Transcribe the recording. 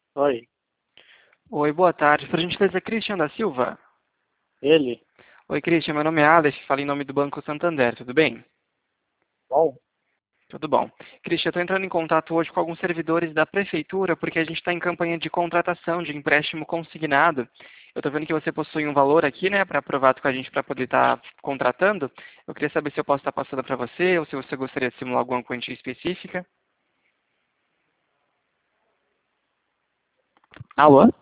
Oi, Oi, boa tarde. Por gentileza, Christian da Silva. ele? Oi, Christian, meu nome é Alex, falo em nome do Banco Santander, tudo bem? Bom, Tudo bom. Christian, eu estou entrando em contato hoje com alguns servidores da Prefeitura, porque a gente está em campanha de contratação de empréstimo consignado. Eu estou vendo que você possui um valor aqui, né, para aprovado com a gente para poder estar contratando. Eu queria saber se eu posso estar passando para você, ou se você gostaria de simular alguma quantia específica. Alô?